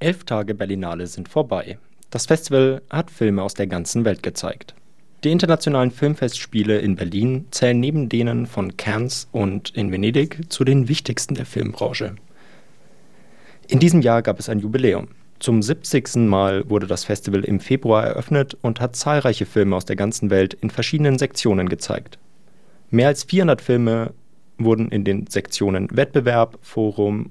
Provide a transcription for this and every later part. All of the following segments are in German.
11 Tage Berlinale sind vorbei. Das Festival hat Filme aus der ganzen Welt gezeigt. Die internationalen Filmfestspiele in Berlin zählen neben denen von Cannes und in Venedig zu den wichtigsten der Filmbranche. In diesem Jahr gab es ein Jubiläum. Zum 70. Mal wurde das Festival im Februar eröffnet und hat zahlreiche Filme aus der ganzen Welt in verschiedenen Sektionen gezeigt. Mehr als 400 Filme wurden in den Sektionen Wettbewerb, Forum,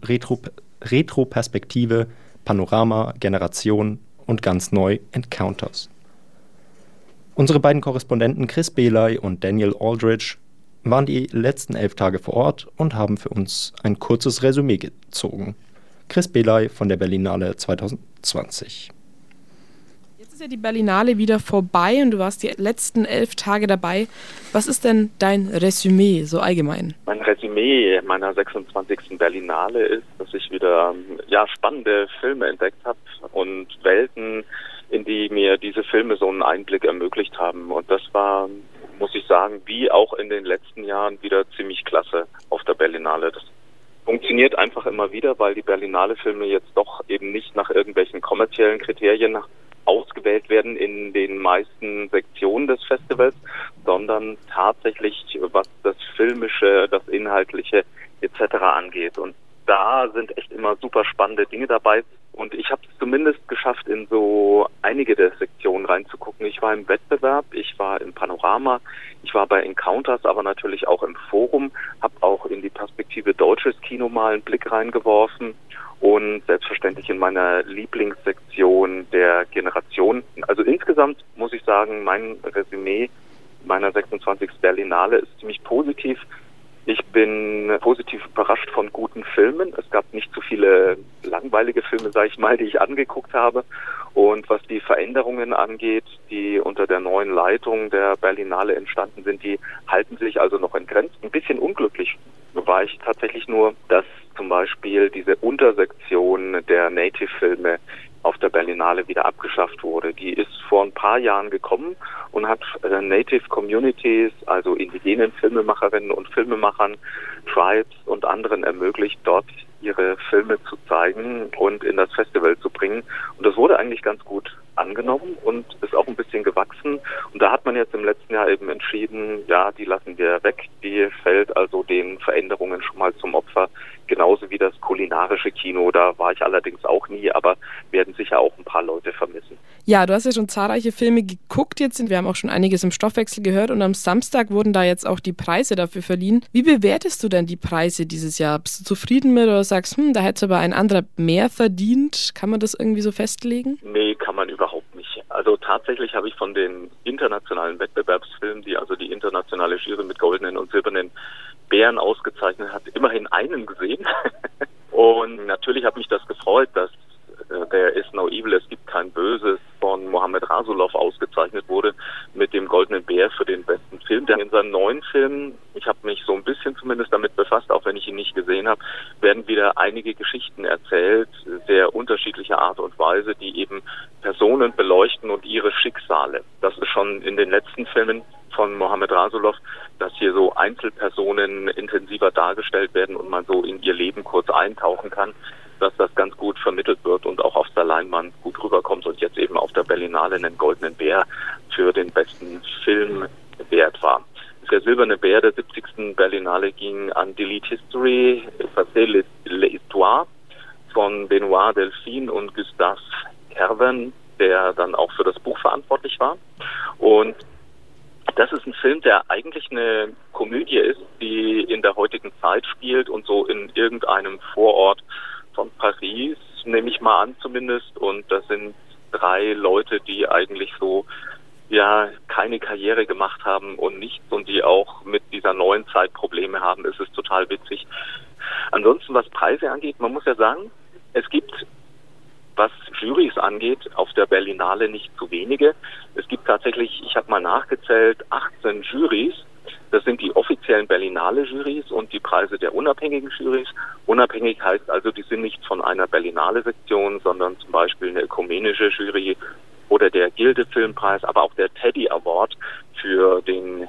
Retroperspektive, Panorama, Generation und ganz neu Encounters. Unsere beiden Korrespondenten Chris Belay und Daniel Aldridge waren die letzten 11 Tage vor Ort und haben für uns ein kurzes Resümee gezogen. Chris Belay von der Berlinale 2020. Jetzt ist ja die Berlinale wieder vorbei und du warst die letzten 11 Tage dabei. Was ist denn dein Resümee so allgemein? Mein Resümee meiner 26. Berlinale ist, dass ich wieder spannende Filme entdeckt habe und Welten, in die mir diese Filme so einen Einblick ermöglicht haben. Und das war, muss ich sagen, wie auch in den letzten Jahren wieder ziemlich klasse auf der Berlinale. Das funktioniert einfach immer wieder, weil die Berlinale-Filme jetzt doch eben nicht nach irgendwelchen kommerziellen Kriterien ausgewählt werden in den meisten Sektionen des Festivals, sondern tatsächlich, was das Filmische, das Inhaltliche etc. angeht. Und da sind echt immer super spannende Dinge dabei. Und ich habe es zumindest geschafft, in so einige der Sektionen reinzugucken. Ich war im Wettbewerb, ich war im Panorama, ich war bei Encounters, aber natürlich auch im Forum, habe auch in die Perspektive deutsches Kino mal einen Blick reingeworfen und selbstverständlich in meiner Lieblingssektion der Generation. Also insgesamt muss ich sagen, mein Resümee meiner 26. Berlinale ist ziemlich positiv. Ich bin positiv überrascht von guten Filmen. Es gab nicht so viele langweilige Filme, sage ich mal, die ich angeguckt habe. Und was die Veränderungen angeht, die unter der neuen Leitung der Berlinale entstanden sind, die halten sich also noch in Grenzen. Ein bisschen unglücklich war ich tatsächlich nur, dass zum Beispiel diese Untersektion der Native-Filme auf der Berlinale wieder abgeschafft wurde. Die ist vor ein paar Jahren gekommen und hat Native Communities, also indigenen Filmemacherinnen und Filmemachern, Tribes und anderen ermöglicht, dort ihre Filme zu zeigen und in das Festival zu bringen. Und das wurde eigentlich ganz gut angenommen und ist auch ein bisschen gewachsen. Und da hat man jetzt im letzten Jahr eben entschieden, ja, die lassen wir weg. Die fällt also den Veränderungen schon mal zum Opfer. Genauso wie das kulinarische Kino. Da war ich allerdings auch nie, aber werden sicher auch ein paar Leute vermissen. Ja, du hast ja schon zahlreiche Filme geguckt jetzt. Wir haben auch schon einiges im Stoffwechsel gehört und am Samstag wurden da jetzt auch die Preise dafür verliehen. Wie bewertest du denn die Preise dieses Jahr? Bist du zufrieden mit oder sagst, da hätte aber ein anderer mehr verdient? Kann man das irgendwie so festlegen? Nee, kann man überhaupt nicht. Also tatsächlich habe ich von den internationalen Wettbewerbsfilmen, die also die internationale Jury mit goldenen und silbernen Bären ausgezeichnet hat, immerhin einen gesehen. Und natürlich hat mich das gefreut, dass There is no evil, es gibt kein Böses von Mohamed Rasulov ausgezeichnet wurde mit dem Goldenen Bär für den besten Film. Denn in seinen neuen Filmen, ich habe mich so ein bisschen zumindest damit befasst, auch wenn ich ihn nicht gesehen habe, werden wieder einige Geschichten erzählt, sehr unterschiedlicher Art und Weise, die eben Personen beleuchten und ihre Schicksale. Das ist schon in den letzten Filmen von Mohamed Rasulov, dass hier so Einzelpersonen intensiver dargestellt werden und man so in ihr Leben kurz eintauchen kann, dass das ganz gut vermittelt wird und auch auf der Leinwand gut rüberkommt und jetzt eben auf der Berlinale einen Goldenen Bär für den besten Film wert war. Der Silberne Bär der 70. Berlinale ging an Delete History, Effacez l'Histoire von Benoit Delphine und Gustave Herven, der dann auch für das Buch verantwortlich war. Und das ist ein Film, der eigentlich eine Komödie ist, die in der heutigen Zeit spielt und so in irgendeinem Vorort von Paris, nehme ich mal an zumindest. Und das sind 3 Leute, die eigentlich so keine Karriere gemacht haben und nichts und die auch mit dieser neuen Zeit Probleme haben. Es ist total witzig. Ansonsten, was Preise angeht, man muss ja sagen, es gibt, was Jurys angeht, auf der Berlinale nicht zu wenige. Es gibt tatsächlich, ich habe mal nachgezählt, 18 Jurys. Das sind die offiziellen Berlinale-Jurys und die Preise der unabhängigen Jurys. Unabhängig heißt also, die sind nicht von einer Berlinale-Sektion, sondern zum Beispiel eine ökumenische Jury oder der Gilde-Filmpreis, aber auch der Teddy Award für den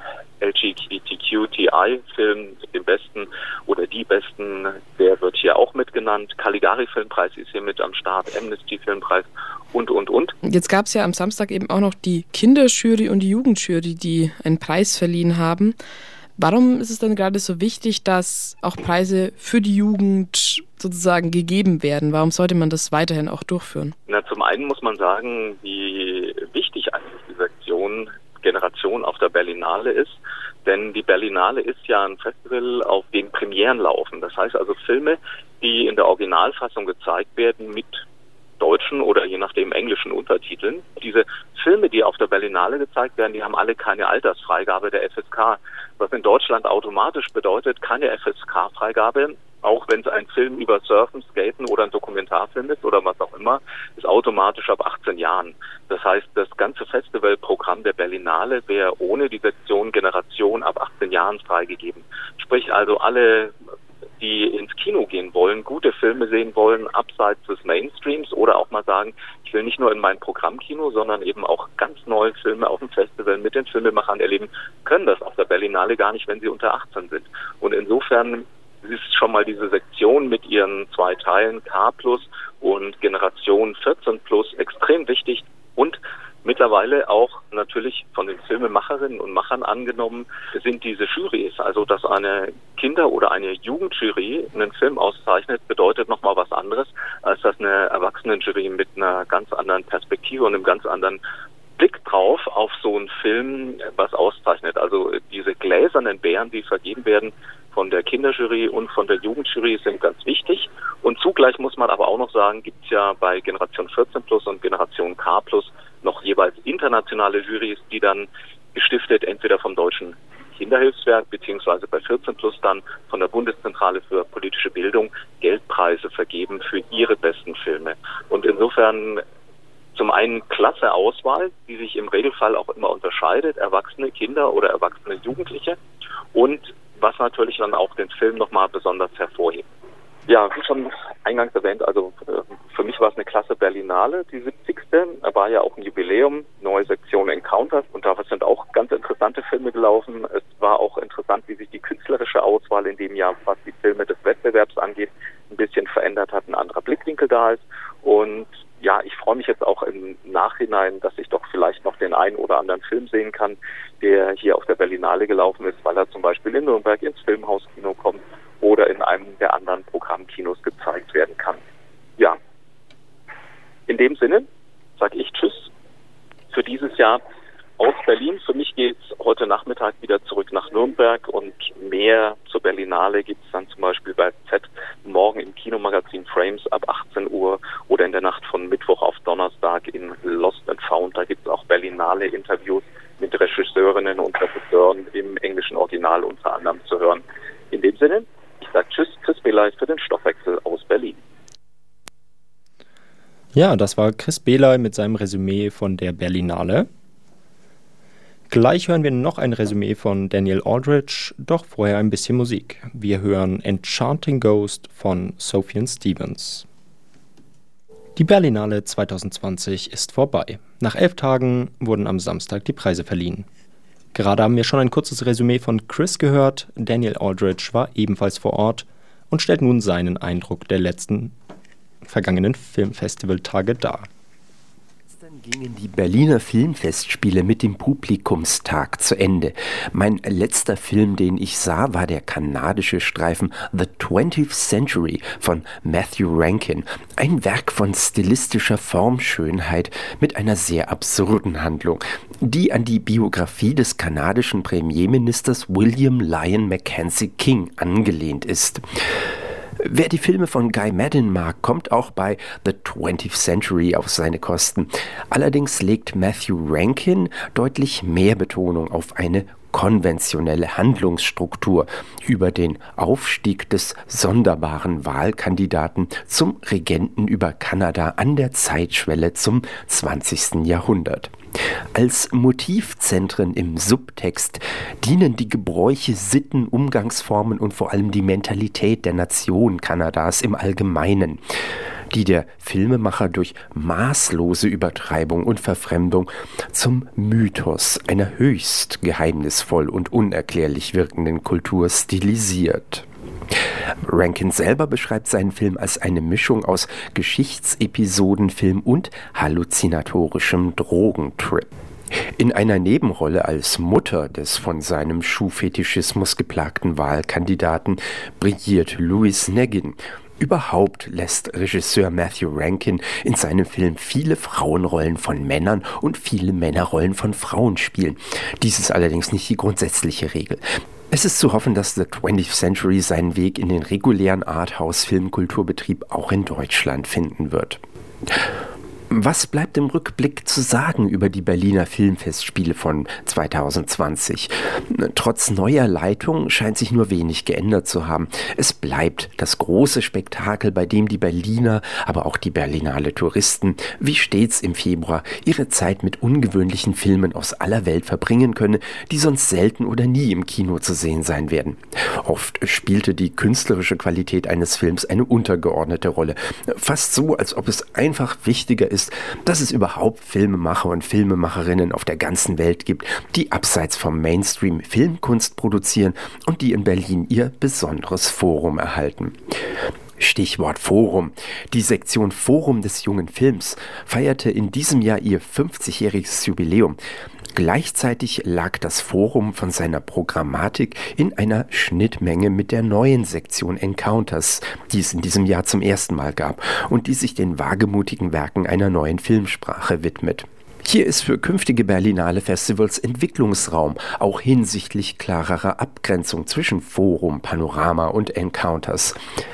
LGBTQTI-Film, den besten oder die besten, der wird hier auch mitgenannt. Caligari-Filmpreis ist hier mit am Start, Amnesty-Filmpreis und. Jetzt gab es ja am Samstag eben auch noch die Kinderjury und die Jugendjury, die einen Preis verliehen haben. Warum ist es dann gerade so wichtig, dass auch Preise für die Jugend sozusagen gegeben werden? Warum sollte man das weiterhin auch durchführen? Na, zum einen muss man sagen, wie wichtig eigentlich die Sektion Generation auf der Berlinale ist. Denn die Berlinale ist ja ein Festival, auf dem Premieren laufen. Das heißt also Filme, die in der Originalfassung gezeigt werden mit deutschen oder je nachdem englischen Untertiteln. Diese Filme, die auf der Berlinale gezeigt werden, die haben alle keine Altersfreigabe der FSK, was in Deutschland automatisch bedeutet, keine FSK-Freigabe, auch wenn es ein Film über Surfen, Skaten oder ein Dokumentarfilm ist oder was auch immer, ist automatisch ab 18 Jahren. Das heißt, das ganze Festivalprogramm der Berlinale wäre ohne die Sektion Generation ab 18 Jahren freigegeben. Sprich also alle, die ins Kino gehen wollen, gute Filme sehen wollen, abseits des Mainstreams oder auch mal sagen, ich will nicht nur in mein Programmkino, sondern eben auch ganz neue Filme auf dem Festival mit den Filmemachern erleben, können das auf der Berlinale gar nicht, wenn sie unter 18 sind. Und insofern ist schon mal diese Sektion mit ihren 2 Teilen K+ und Generation 14+ extrem wichtig und mittlerweile auch natürlich von den Filmemacherinnen und Machern angenommen sind diese Jurys. Also dass eine Kinder- oder eine Jugendjury einen Film auszeichnet, bedeutet nochmal was anderes, als dass eine Erwachsenenjury mit einer ganz anderen Perspektive und einem ganz anderen Blick drauf auf so einen Film was auszeichnet. Also diese gläsernen Bären, die vergeben werden von der Kinderjury und von der Jugendjury, sind ganz wichtig. Und zugleich muss man aber auch noch sagen, gibt es ja bei Generation 14+ und Generation K+ noch jeweils internationale Jurys, die dann gestiftet entweder vom Deutschen Kinderhilfswerk beziehungsweise bei 14+ dann von der Bundeszentrale für politische Bildung Geldpreise vergeben für ihre besten Filme. Und insofern zum einen klasse Auswahl, die sich im Regelfall auch immer unterscheidet, erwachsene Kinder oder erwachsene Jugendliche, und was natürlich dann auch den Film nochmal besonders hervorhebt. Ja, wie schon eingangs erwähnt, also für mich war es eine klasse Berlinale, die 70. War ja auch ein Jubiläum, neue Sektion Encounters, und da sind auch ganz interessante Filme gelaufen. Es war auch interessant, wie sich die künstlerische Auswahl in dem Jahr, was die Filme des Wettbewerbs angeht, ein bisschen verändert hat, ein anderer Blickwinkel da ist. Und ja, ich freue mich jetzt auch im Nachhinein, dass ich doch vielleicht noch den einen oder anderen Film sehen kann, der hier auf der Berlinale gelaufen ist, weil er zum Beispiel in Nürnberg ins Filmhauskino kommt oder in einem der anderen Programmkinos gezeigt werden kann. Ja, in dem Sinne sage ich Tschüss für dieses Jahr aus Berlin. Für mich geht es heute Nachmittag wieder zurück nach Nürnberg, und mehr zur Berlinale gibt es dann zum Beispiel bei Z morgen im Kinomagazin Frames ab 18 Uhr oder in der Nacht von Mittwoch auf Donnerstag in Lost and Found. Da gibt es auch Berlinale-Interviews mit Regisseurinnen und Regisseuren im englischen Original unter anderem zu hören. In dem Sinne, ich sage Tschüss, Chris Behley für den Stoffwechsel aus Berlin. Ja, das war Chris Behley mit seinem Resümee von der Berlinale. Gleich hören wir noch ein Resümee von Daniel Aldridge, doch vorher ein bisschen Musik. Wir hören Enchanting Ghost von Sufjan Stevens. Die Berlinale 2020 ist vorbei. Nach 11 Tagen wurden am Samstag die Preise verliehen. Gerade haben wir schon ein kurzes Resümee von Chris gehört. Daniel Aldridge war ebenfalls vor Ort und stellt nun seinen Eindruck der letzten vergangenen Filmfestivaltage dar. Gingen die Berliner Filmfestspiele mit dem Publikumstag zu Ende. Mein letzter Film, den ich sah, war der kanadische Streifen The 20th Century von Matthew Rankin. Ein Werk von stilistischer Formschönheit mit einer sehr absurden Handlung, die an die Biografie des kanadischen Premierministers William Lyon Mackenzie King angelehnt ist. Wer die Filme von Guy Maddin mag, kommt auch bei The 20th Century auf seine Kosten. Allerdings legt Matthew Rankin deutlich mehr Betonung auf eine konventionelle Handlungsstruktur über den Aufstieg des sonderbaren Wahlkandidaten zum Regenten über Kanada an der Zeitschwelle zum 20. Jahrhundert. Als Motivzentren im Subtext dienen die Gebräuche, Sitten, Umgangsformen und vor allem die Mentalität der Nation Kanadas im Allgemeinen. die der Filmemacher durch maßlose Übertreibung und Verfremdung zum Mythos einer höchst geheimnisvoll und unerklärlich wirkenden Kultur stilisiert. Rankin selber beschreibt seinen Film als eine Mischung aus Geschichtsepisodenfilm und halluzinatorischem Drogentrip. In einer Nebenrolle als Mutter des von seinem Schuhfetischismus geplagten Wahlkandidaten brilliert Louise Negin. Überhaupt lässt Regisseur Matthew Rankin in seinem Film viele Frauenrollen von Männern und viele Männerrollen von Frauen spielen. Dies ist allerdings nicht die grundsätzliche Regel. Es ist zu hoffen, dass The 20th Century seinen Weg in den regulären Arthouse-Filmkulturbetrieb auch in Deutschland finden wird. Was bleibt im Rückblick zu sagen über die Berliner Filmfestspiele von 2020? Trotz neuer Leitung scheint sich nur wenig geändert zu haben. Es bleibt das große Spektakel, bei dem die Berliner, aber auch die Berlinale Touristen, wie stets im Februar, ihre Zeit mit ungewöhnlichen Filmen aus aller Welt verbringen können, die sonst selten oder nie im Kino zu sehen sein werden. Oft spielte die künstlerische Qualität eines Films eine untergeordnete Rolle. Fast so, als ob es einfach wichtiger ist, dass es überhaupt Filmemacher und Filmemacherinnen auf der ganzen Welt gibt, die abseits vom Mainstream Filmkunst produzieren und die in Berlin ihr besonderes Forum erhalten. Stichwort Forum. Die Sektion Forum des jungen Films feierte in diesem Jahr ihr 50-jähriges Jubiläum. Gleichzeitig lag das Forum von seiner Programmatik in einer Schnittmenge mit der neuen Sektion Encounters, die es in diesem Jahr zum ersten Mal gab und die sich den wagemutigen Werken einer neuen Filmsprache widmet. Hier ist für künftige Berlinale Festivals Entwicklungsraum, auch hinsichtlich klarerer Abgrenzung zwischen Forum, Panorama und Encounters.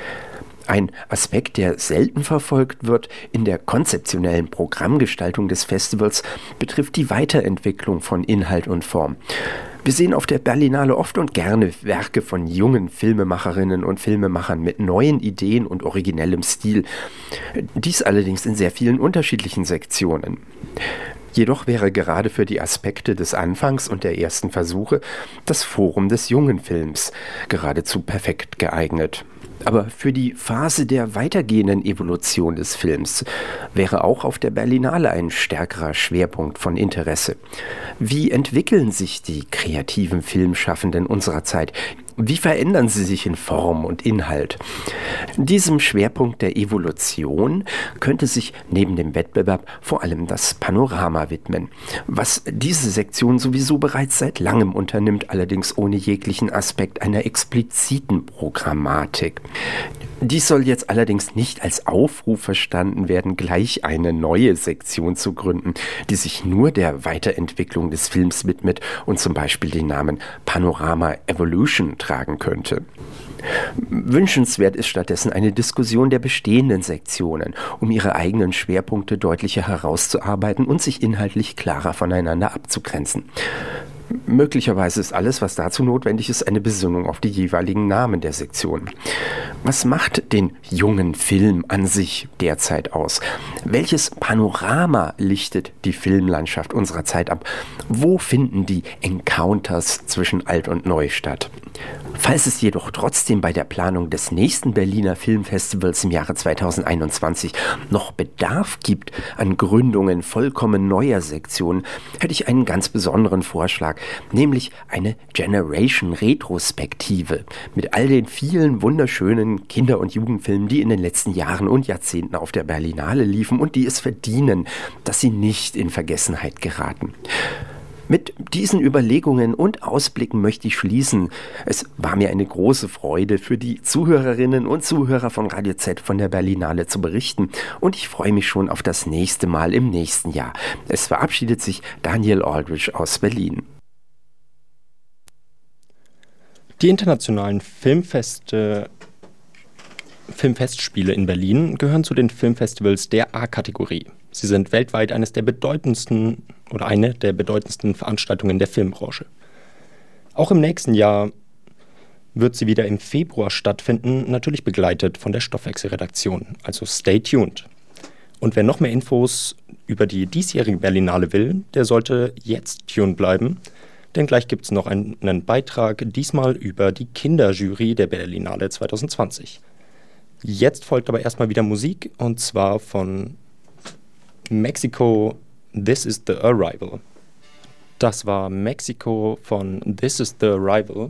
Ein Aspekt, der selten verfolgt wird in der konzeptionellen Programmgestaltung des Festivals, betrifft die Weiterentwicklung von Inhalt und Form. Wir sehen auf der Berlinale oft und gerne Werke von jungen Filmemacherinnen und Filmemachern mit neuen Ideen und originellem Stil. Dies allerdings in sehr vielen unterschiedlichen Sektionen. Jedoch wäre gerade für die Aspekte des Anfangs und der ersten Versuche das Forum des jungen Films geradezu perfekt geeignet. Aber für die Phase der weitergehenden Evolution des Films wäre auch auf der Berlinale ein stärkerer Schwerpunkt von Interesse. Wie entwickeln sich die kreativen Filmschaffenden unserer Zeit? Wie verändern sie sich in Form und Inhalt? Diesem Schwerpunkt der Evolution könnte sich neben dem Wettbewerb vor allem das Panorama widmen, was diese Sektion sowieso bereits seit langem unternimmt, allerdings ohne jeglichen Aspekt einer expliziten Programmatik. Dies soll jetzt allerdings nicht als Aufruf verstanden werden, gleich eine neue Sektion zu gründen, die sich nur der Weiterentwicklung des Films widmet und zum Beispiel den Namen Panorama Evolution tragen könnte. Wünschenswert ist stattdessen eine Diskussion der bestehenden Sektionen, um ihre eigenen Schwerpunkte deutlicher herauszuarbeiten und sich inhaltlich klarer voneinander abzugrenzen. Möglicherweise ist alles, was dazu notwendig ist, eine Besinnung auf die jeweiligen Namen der Sektionen. Was macht den jungen Film an sich derzeit aus? Welches Panorama lichtet die Filmlandschaft unserer Zeit ab? Wo finden die Encounters zwischen Alt und Neu statt? Falls es jedoch trotzdem bei der Planung des nächsten Berliner Filmfestivals im Jahre 2021 noch Bedarf gibt an Gründungen vollkommen neuer Sektionen, hätte ich einen ganz besonderen Vorschlag, nämlich eine Generation-Retrospektive mit all den vielen wunderschönen Kinder- und Jugendfilmen, die in den letzten Jahren und Jahrzehnten auf der Berlinale liefen und die es verdienen, dass sie nicht in Vergessenheit geraten. Mit diesen Überlegungen und Ausblicken möchte ich schließen. Es war mir eine große Freude, für die Zuhörerinnen und Zuhörer von Radio Z von der Berlinale zu berichten und ich freue mich schon auf das nächste Mal im nächsten Jahr. Es verabschiedet sich Daniel Aldrich aus Berlin. Die internationalen Filmfestspiele in Berlin gehören zu den Filmfestivals der A-Kategorie. Sie sind weltweit eine der bedeutendsten Veranstaltungen der Filmbranche. Auch im nächsten Jahr wird sie wieder im Februar stattfinden, natürlich begleitet von der Stoffwechselredaktion. Also stay tuned. Und wer noch mehr Infos über die diesjährige Berlinale will, der sollte jetzt tuned bleiben, denn gleich gibt es noch einen Beitrag, diesmal über die Kinderjury der Berlinale 2020. Jetzt folgt aber erstmal wieder Musik, und zwar von Mexico, This is the Arrival. Das war Mexico von This is the Arrival.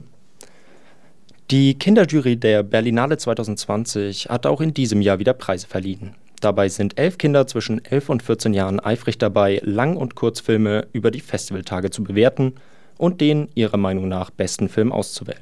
Die Kinderjury der Berlinale 2020 hat auch in diesem Jahr wieder Preise verliehen. Dabei sind 11 Kinder zwischen 11 und 14 Jahren eifrig dabei, Lang- und Kurzfilme über die Festivaltage zu bewerten und den ihrer Meinung nach besten Film auszuwählen.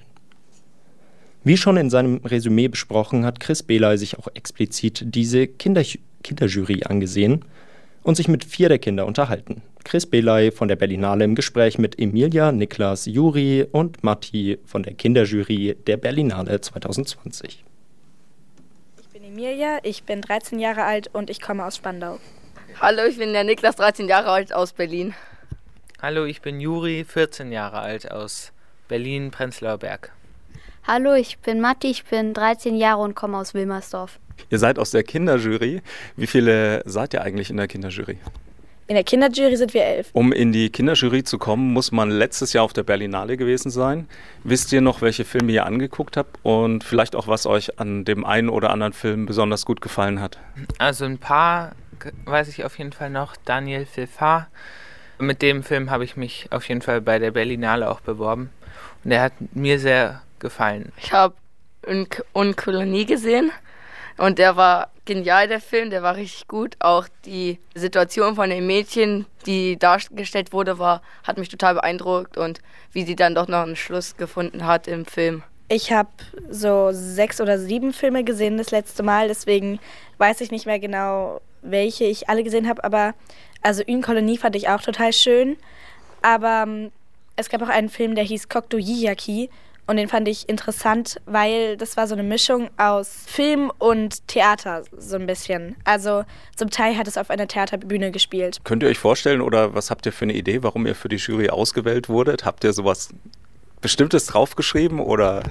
Wie schon in seinem Resümee besprochen, hat Chris Belay sich auch explizit diese Kinderjury angesehen und sich mit 4 der Kinder unterhalten. Chris Belay von der Berlinale im Gespräch mit Emilia, Niklas, Juri und Matti von der Kinderjury der Berlinale 2020. Ich bin Emilia, ich bin 13 Jahre alt und ich komme aus Spandau. Hallo, ich bin der Niklas, 13 Jahre alt aus Berlin. Hallo, ich bin Juri, 14 Jahre alt aus Berlin-Prenzlauer Berg. Hallo, ich bin Matti, ich bin 13 Jahre und komme aus Wilmersdorf. Ihr seid aus der Kinderjury. Wie viele seid ihr eigentlich in der Kinderjury? In der Kinderjury sind wir 11. Um in die Kinderjury zu kommen, muss man letztes Jahr auf der Berlinale gewesen sein. Wisst ihr noch, welche Filme ihr angeguckt habt und vielleicht auch, was euch an dem einen oder anderen Film besonders gut gefallen hat? Also ein paar weiß ich auf jeden Fall noch. Daniel Filfar. Mit dem Film habe ich mich auf jeden Fall bei der Berlinale auch beworben. Und der hat mir sehr gefallen. Ich habe Une Colonie gesehen und der war genial, der Film, der war richtig gut. Auch die Situation von den Mädchen, die dargestellt wurde, hat mich total beeindruckt und wie sie dann doch noch einen Schluss gefunden hat im Film. Ich habe so 6 oder 7 Filme gesehen das letzte Mal, deswegen weiß ich nicht mehr genau, welche ich alle gesehen habe, aber also Une Colonie fand ich auch total schön, aber es gab auch einen Film, der hieß Kokdo Yiyaki und den fand ich interessant, weil das war so eine Mischung aus Film und Theater so ein bisschen. Also zum Teil hat es auf einer Theaterbühne gespielt. Könnt ihr euch vorstellen oder was habt ihr für eine Idee, warum ihr für die Jury ausgewählt wurdet? Habt ihr sowas Bestimmtes draufgeschrieben oder?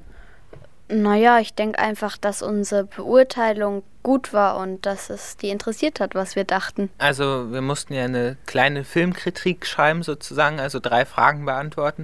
Naja, ich denke einfach, dass unsere Beurteilung gut war und dass es die interessiert hat, was wir dachten. Also wir mussten ja eine kleine Filmkritik schreiben sozusagen, also 3 Fragen beantworten.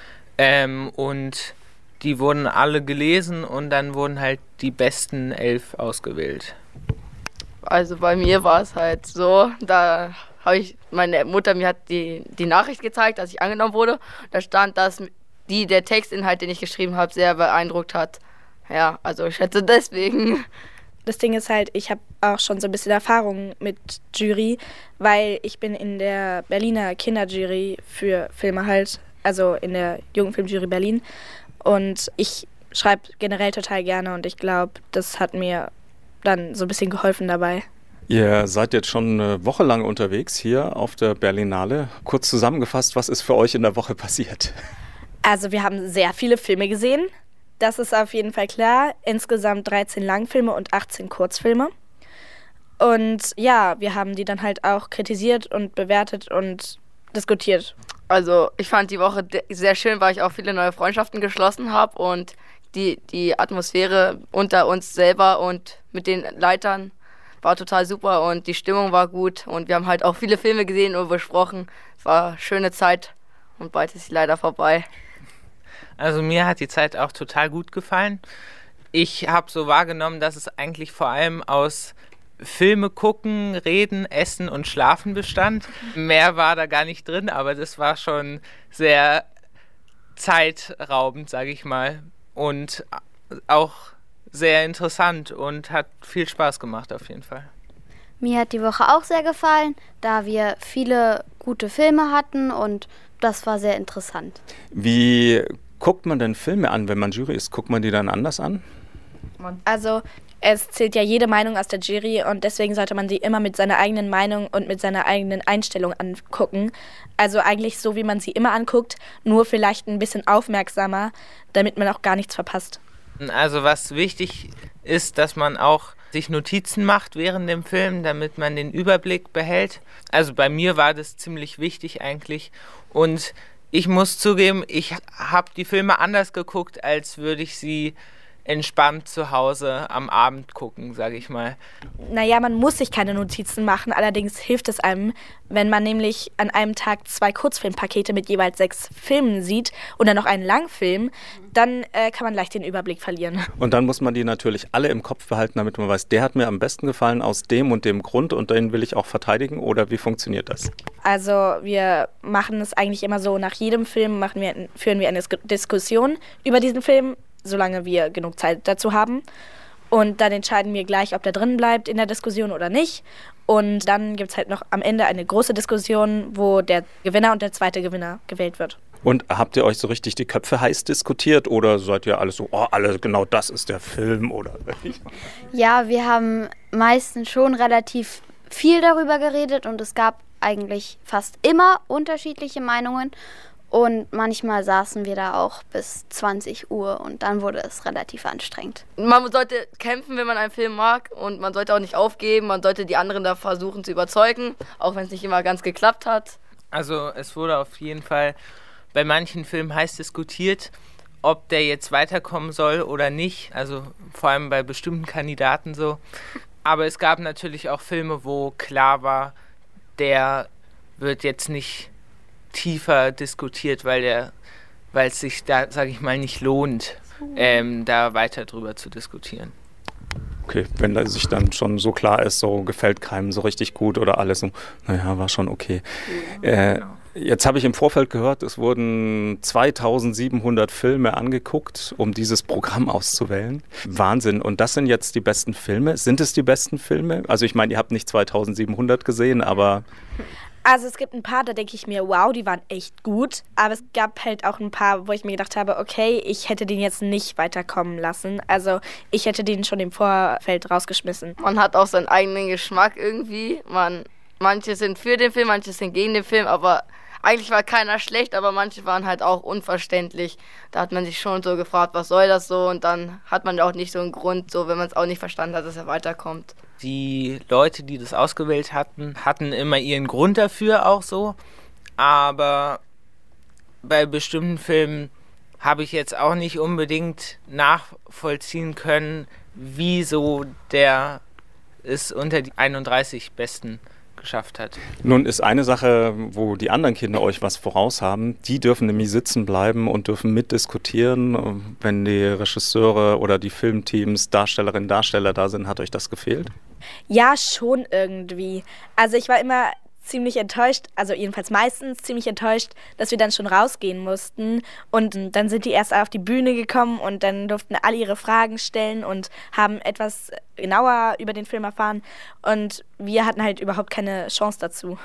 Und die wurden alle gelesen und dann wurden halt die besten 11 ausgewählt. Also bei mir war es halt so, da meine Mutter mir hat die Nachricht gezeigt, dass ich angenommen wurde. Da stand, dass der Textinhalt, den ich geschrieben habe, sehr beeindruckt hat. Ja, also ich schätze deswegen. Das Ding ist halt, ich habe auch schon so ein bisschen Erfahrung mit Jury, weil ich bin in der Berliner Kinderjury für Filme halt, also in der Jugendfilmjury Berlin. Und ich schreibe generell total gerne und ich glaube, das hat mir dann so ein bisschen geholfen dabei. Ihr seid jetzt schon eine Woche lang unterwegs hier auf der Berlinale. Kurz zusammengefasst, was ist für euch in der Woche passiert? Also wir haben sehr viele Filme gesehen. Das ist auf jeden Fall klar. Insgesamt 13 Langfilme und 18 Kurzfilme. Und ja, wir haben die dann halt auch kritisiert und bewertet und diskutiert. Also ich fand die Woche sehr schön, weil ich auch viele neue Freundschaften geschlossen habe und die Atmosphäre unter uns selber und mit den Leitern war total super und die Stimmung war gut und wir haben halt auch viele Filme gesehen und besprochen. Es war eine schöne Zeit und bald ist sie leider vorbei. Also mir hat die Zeit auch total gut gefallen. Ich habe so wahrgenommen, dass es eigentlich vor allem aus Filme gucken, reden, essen und schlafen bestand. Mehr war da gar nicht drin, aber das war schon sehr zeitraubend, sage ich mal. Und auch sehr interessant und hat viel Spaß gemacht auf jeden Fall. Mir hat die Woche auch sehr gefallen, da wir viele gute Filme hatten und das war sehr interessant. Wie guckt man denn Filme an, wenn man Jury ist? Guckt man die dann anders an? Also es zählt ja jede Meinung aus der Jury und deswegen sollte man sie immer mit seiner eigenen Meinung und mit seiner eigenen Einstellung angucken. Also eigentlich so, wie man sie immer anguckt, nur vielleicht ein bisschen aufmerksamer, damit man auch gar nichts verpasst. Also was wichtig ist, dass man auch sich Notizen macht während dem Film, damit man den Überblick behält. Also bei mir war das ziemlich wichtig eigentlich und ich muss zugeben, ich habe die Filme anders geguckt, als würde ich sie entspannt zu Hause am Abend gucken, sage ich mal. Naja, man muss sich keine Notizen machen, allerdings hilft es einem, wenn man nämlich an einem Tag 2 Kurzfilmpakete mit jeweils 6 Filmen sieht und dann noch einen Langfilm, dann kann man leicht den Überblick verlieren. Und dann muss man die natürlich alle im Kopf behalten, damit man weiß, der hat mir am besten gefallen aus dem und dem Grund und den will ich auch verteidigen, oder wie funktioniert das? Also wir machen es eigentlich immer so, nach jedem Film führen wir eine Diskussion über diesen Film, solange wir genug Zeit dazu haben. Und dann entscheiden wir gleich, ob der drin bleibt in der Diskussion oder nicht. Und dann gibt es halt noch am Ende eine große Diskussion, wo der Gewinner und der zweite Gewinner gewählt wird. Und habt ihr euch so richtig die Köpfe heiß diskutiert oder seid ihr alles so, genau das ist der Film oder? Ja, wir haben meistens schon relativ viel darüber geredet und es gab eigentlich fast immer unterschiedliche Meinungen. Und manchmal saßen wir da auch bis 20 Uhr und dann wurde es relativ anstrengend. Man sollte kämpfen, wenn man einen Film mag, und man sollte auch nicht aufgeben. Man sollte die anderen da versuchen zu überzeugen, auch wenn es nicht immer ganz geklappt hat. Also es wurde auf jeden Fall bei manchen Filmen heiß diskutiert, ob der jetzt weiterkommen soll oder nicht. Also vor allem bei bestimmten Kandidaten so. Aber es gab natürlich auch Filme, wo klar war, der wird jetzt nicht tiefer diskutiert, weil es sich da, sage ich mal, nicht lohnt, da weiter drüber zu diskutieren. Okay, wenn da sich dann schon so klar ist, so gefällt keinem so richtig gut oder alles so, naja, war schon okay. Jetzt habe ich im Vorfeld gehört, es wurden 2700 Filme angeguckt, um dieses Programm auszuwählen. Wahnsinn. Und das sind jetzt die besten Filme? Sind es die besten Filme? Also ich meine, ihr habt nicht 2700 gesehen, aber... Also es gibt ein paar, da denke ich mir, wow, die waren echt gut. Aber es gab halt auch ein paar, wo ich mir gedacht habe, okay, ich hätte den jetzt nicht weiterkommen lassen. Also ich hätte den schon im Vorfeld rausgeschmissen. Man hat auch seinen eigenen Geschmack irgendwie. Manche sind für den Film, manche sind gegen den Film, aber eigentlich war keiner schlecht, aber manche waren halt auch unverständlich. Da hat man sich schon so gefragt, was soll das so? Und dann hat man auch nicht so einen Grund, so wenn man es auch nicht verstanden hat, dass er weiterkommt. Die Leute, die das ausgewählt hatten immer ihren Grund dafür auch so. Aber bei bestimmten Filmen habe ich jetzt auch nicht unbedingt nachvollziehen können, wieso der es unter die 31 Besten geschafft hat. Nun ist eine Sache, wo die anderen Kinder euch was voraus haben, die dürfen nämlich sitzen bleiben und dürfen mitdiskutieren. Wenn die Regisseure oder die Filmteams, Darstellerinnen, Darsteller da sind, hat euch das gefehlt? Ja, schon irgendwie. Also ich war immer ziemlich enttäuscht, also jedenfalls meistens ziemlich enttäuscht, dass wir dann schon rausgehen mussten. Und dann sind die erst auf die Bühne gekommen und dann durften alle ihre Fragen stellen und haben etwas genauer über den Film erfahren. Und wir hatten halt überhaupt keine Chance dazu.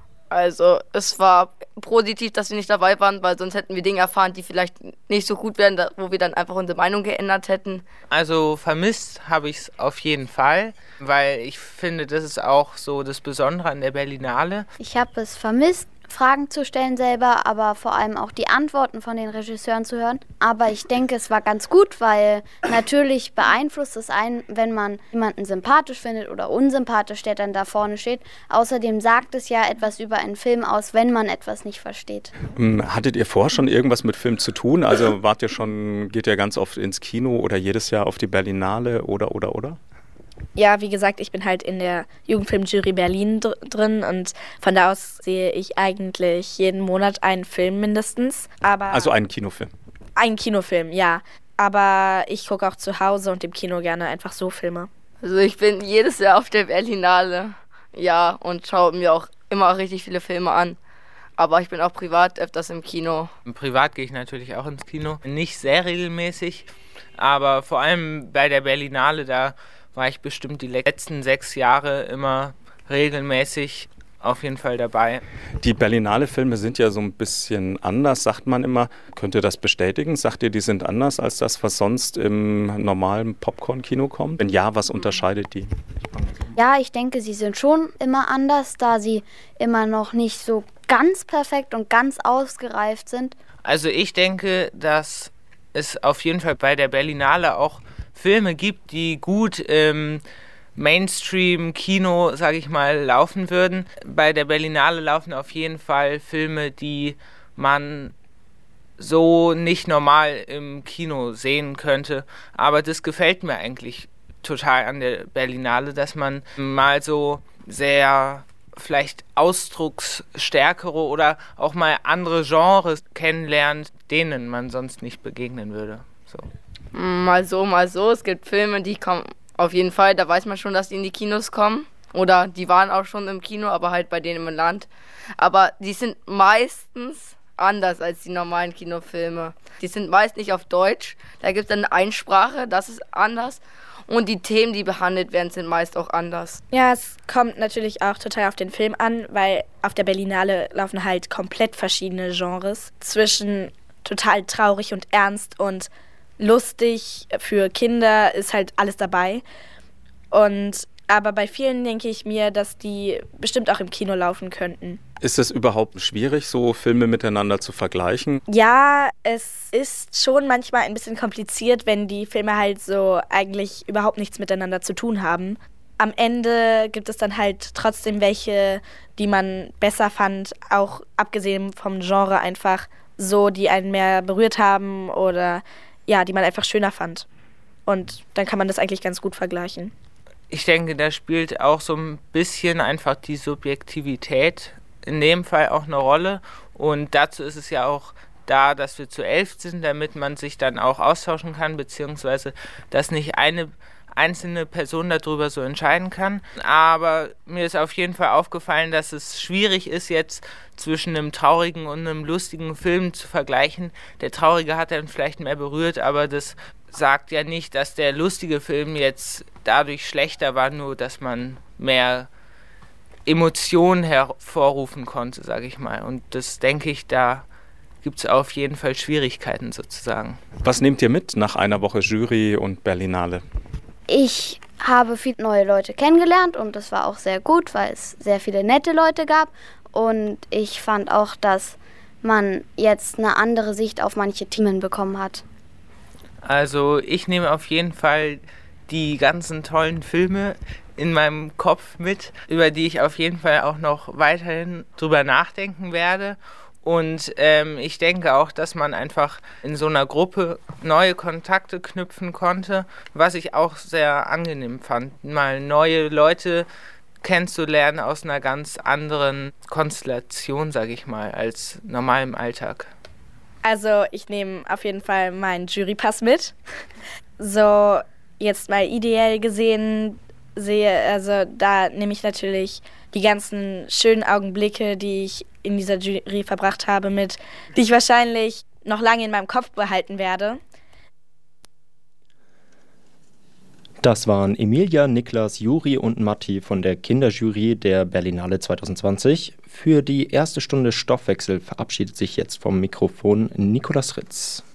Also es war positiv, dass wir nicht dabei waren, weil sonst hätten wir Dinge erfahren, die vielleicht nicht so gut wären, wo wir dann einfach unsere Meinung geändert hätten. Also vermisst habe ich es auf jeden Fall, weil ich finde, das ist auch so das Besondere an der Berlinale. Ich habe es vermisst, Fragen zu stellen selber, aber vor allem auch die Antworten von den Regisseuren zu hören. Aber ich denke, es war ganz gut, weil natürlich beeinflusst es einen, wenn man jemanden sympathisch findet oder unsympathisch, der dann da vorne steht. Außerdem sagt es ja etwas über einen Film aus, wenn man etwas nicht versteht. Hattet ihr vorher schon irgendwas mit Film zu tun? Also geht ihr ganz oft ins Kino oder jedes Jahr auf die Berlinale oder? Ja, wie gesagt, ich bin halt in der Jugendfilmjury Berlin drin und von da aus sehe ich eigentlich jeden Monat einen Film mindestens. Also einen Kinofilm? Einen Kinofilm, ja. Aber ich gucke auch zu Hause und im Kino gerne einfach so Filme. Also ich bin jedes Jahr auf der Berlinale, ja, und schaue mir auch immer richtig viele Filme an. Aber ich bin auch privat öfters im Kino. Privat gehe ich natürlich auch ins Kino. Nicht sehr regelmäßig, aber vor allem bei der Berlinale, da war ich bestimmt die letzten 6 Jahre immer regelmäßig auf jeden Fall dabei. Die Berlinale-Filme sind ja so ein bisschen anders, sagt man immer. Könnt ihr das bestätigen? Sagt ihr, die sind anders als das, was sonst im normalen Popcorn-Kino kommt? Wenn ja, was unterscheidet die? Ja, ich denke, sie sind schon immer anders, da sie immer noch nicht so ganz perfekt und ganz ausgereift sind. Also ich denke, dass es auf jeden Fall bei der Berlinale auch Filme gibt, die gut im Mainstream-Kino, sage ich mal, laufen würden. Bei der Berlinale laufen auf jeden Fall Filme, die man so nicht normal im Kino sehen könnte. Aber das gefällt mir eigentlich total an der Berlinale, dass man mal so sehr vielleicht ausdrucksstärkere oder auch mal andere Genres kennenlernt, denen man sonst nicht begegnen würde. So. Mal so, mal so. Es gibt Filme, die kommen auf jeden Fall, da weiß man schon, dass die in die Kinos kommen. Oder die waren auch schon im Kino, aber halt bei denen im Land. Aber die sind meistens anders als die normalen Kinofilme. Die sind meist nicht auf Deutsch. Da gibt es eine Einsprache, das ist anders. Und die Themen, die behandelt werden, sind meist auch anders. Ja, es kommt natürlich auch total auf den Film an, weil auf der Berlinale laufen halt komplett verschiedene Genres. Zwischen total traurig und ernst und lustig für Kinder ist halt alles dabei. Aber bei vielen denke ich mir, dass die bestimmt auch im Kino laufen könnten. Ist es überhaupt schwierig, so Filme miteinander zu vergleichen? Ja, es ist schon manchmal ein bisschen kompliziert, wenn die Filme halt so eigentlich überhaupt nichts miteinander zu tun haben. Am Ende gibt es dann halt trotzdem welche, die man besser fand, auch abgesehen vom Genre einfach so, die einen mehr berührt haben oder ja, die man einfach schöner fand. Und dann kann man das eigentlich ganz gut vergleichen. Ich denke, da spielt auch so ein bisschen einfach die Subjektivität in dem Fall auch eine Rolle. Und dazu ist es ja auch da, dass wir zu 11 sind, damit man sich dann auch austauschen kann, beziehungsweise dass nicht eine einzelne Person darüber so entscheiden kann. Aber mir ist auf jeden Fall aufgefallen, dass es schwierig ist, jetzt zwischen einem traurigen und einem lustigen Film zu vergleichen. Der traurige hat dann vielleicht mehr berührt, aber das sagt ja nicht, dass der lustige Film jetzt dadurch schlechter war, nur dass man mehr Emotionen hervorrufen konnte, sage ich mal. Und das denke ich, da gibt es auf jeden Fall Schwierigkeiten sozusagen. Was nehmt ihr mit nach einer Woche Jury und Berlinale? Ich habe viele neue Leute kennengelernt und das war auch sehr gut, weil es sehr viele nette Leute gab. Und ich fand auch, dass man jetzt eine andere Sicht auf manche Themen bekommen hat. Also ich nehme auf jeden Fall die ganzen tollen Filme in meinem Kopf mit, über die ich auf jeden Fall auch noch weiterhin drüber nachdenken werde. Und ich denke auch, dass man einfach in so einer Gruppe neue Kontakte knüpfen konnte, was ich auch sehr angenehm fand, mal neue Leute kennenzulernen aus einer ganz anderen Konstellation, sage ich mal, als normal im Alltag. Also ich nehme auf jeden Fall meinen Jurypass mit. So jetzt mal ideell gesehen also da nehme ich natürlich die ganzen schönen Augenblicke, die ich in dieser Jury verbracht habe, mit, die ich wahrscheinlich noch lange in meinem Kopf behalten werde. Das waren Emilia, Niklas, Juri und Matti von der Kinderjury der Berlinale 2020. Für die erste Stunde Stoffwechsel verabschiedet sich jetzt vom Mikrofon Nicolas Ritz.